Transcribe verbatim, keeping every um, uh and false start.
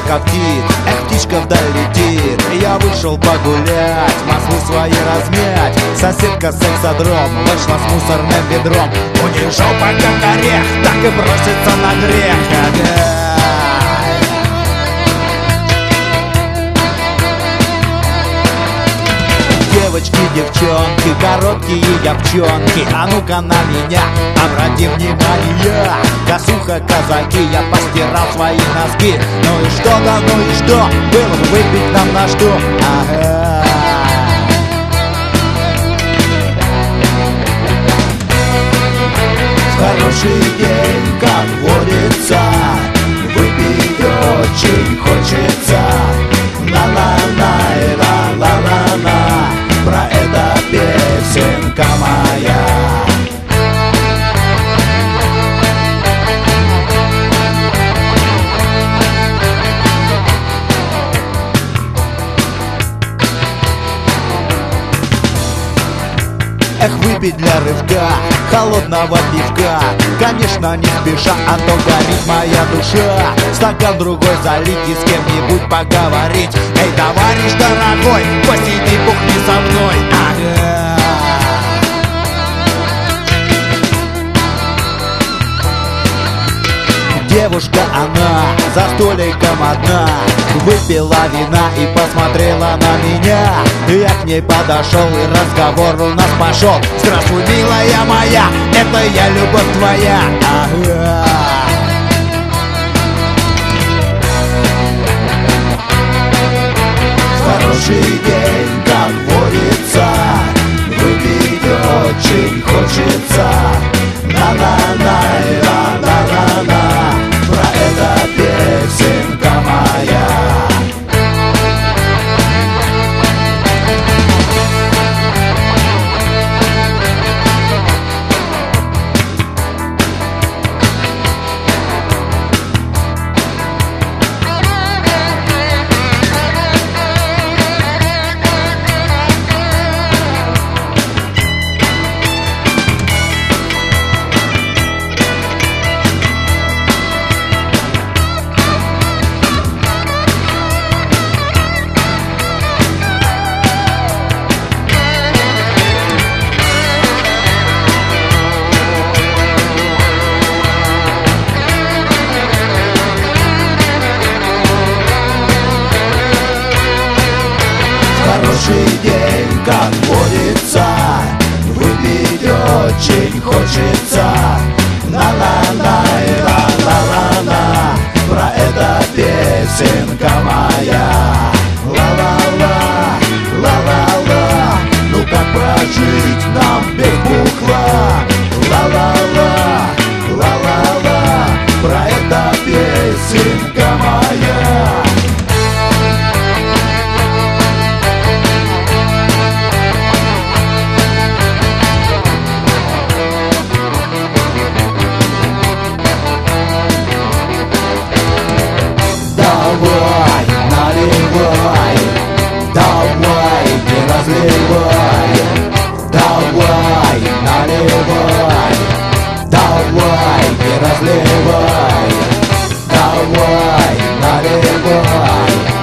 как птиц. Эх, птичка вдаль летит. Я вышел погулять, маслы свои размять. Соседка сексодром вышла с мусорным ведром. У нее жопа как орех, так и бросится на грех. Ага. Девочки, девчонки, короткие девчонки, а ну-ка на меня обрати внимание. Косуха, казаки, я постирал свои носки. Ну и что, да ну и что, было бы выпить нам на что. Ага. В хороший день, как водится, выпить очень хочется. На-на-на, ла-ла-ла-ла, про это песенка моя. Эх, выпить для рывка холодного пивка, конечно, не спеша, а то горит моя душа. Стакан другой залить и с кем-нибудь поговорить. Эй, товарищ дорогой, посиди, бухни со мной. Ага. Девушка она за столиком одна, выпила вина и посмотрела на меня. Я к ней подошел и разговор у нас пошел. Здравствуй, милая моя, это я, любовь твоя. Ага. Хороший день, как водится, выпить очень хочется. На-на-на, ла-ла-ла-ла, про это песенка моя. Хороший день, как водится, выпить очень хочется. На-на-на, ла-ла-ла-ла, про это песенка моя. Ла-ла-ла, ла-ла-ла, ну как прожить нам без бухла. Ла-ла-ла, ла-ла-ла, про это песенка моя. Давай, наливай, давай, не разливай. Давай, наливай, давай, не разливай. Давай, наливай.